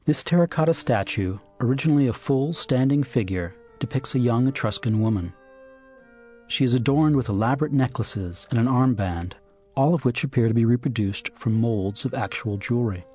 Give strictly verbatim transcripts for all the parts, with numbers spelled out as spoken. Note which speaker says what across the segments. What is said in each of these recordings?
Speaker 1: This terracotta statue, originally a full standing figure, depicts a young Etruscan woman. She is adorned with elaborate necklaces and an armband, all of which appear to be reproduced from molds of actual jewelry.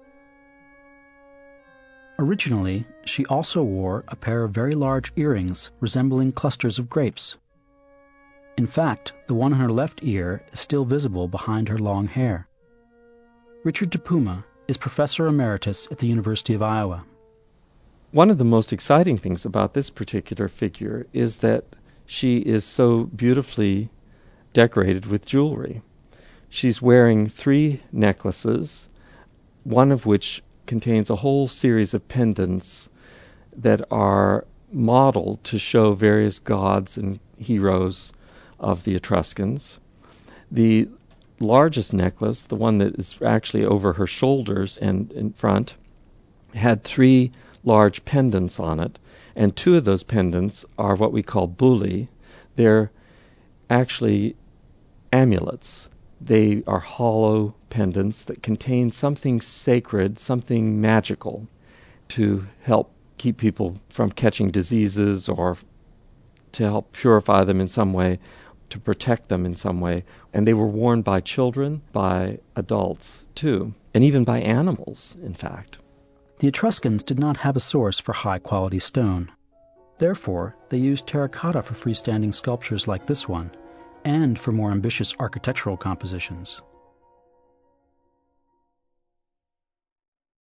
Speaker 1: Originally, she also wore a pair of very large earrings resembling clusters of grapes. In fact, the one on her left ear is still visible behind her long hair. Richard DePuma is Professor Emeritus at the University of Iowa.
Speaker 2: One of the most exciting things about this particular figure is that she is so beautifully decorated with jewelry. She's wearing three necklaces, one of which contains a whole series of pendants that are modeled to show various gods and heroes of the Etruscans. The largest necklace, the one that is actually over her shoulders and in front, had three large pendants on it, and two of those pendants are what we call buli. They're actually amulets. They are hollow pendants that contain something sacred, something magical, to help keep people from catching diseases or to help purify them in some way, to protect them in some way. And they were worn by children, by adults too, and even by animals, in fact.
Speaker 1: The Etruscans did not have a source for high-quality stone. Therefore, they used terracotta for freestanding sculptures like this one, and for more ambitious architectural compositions.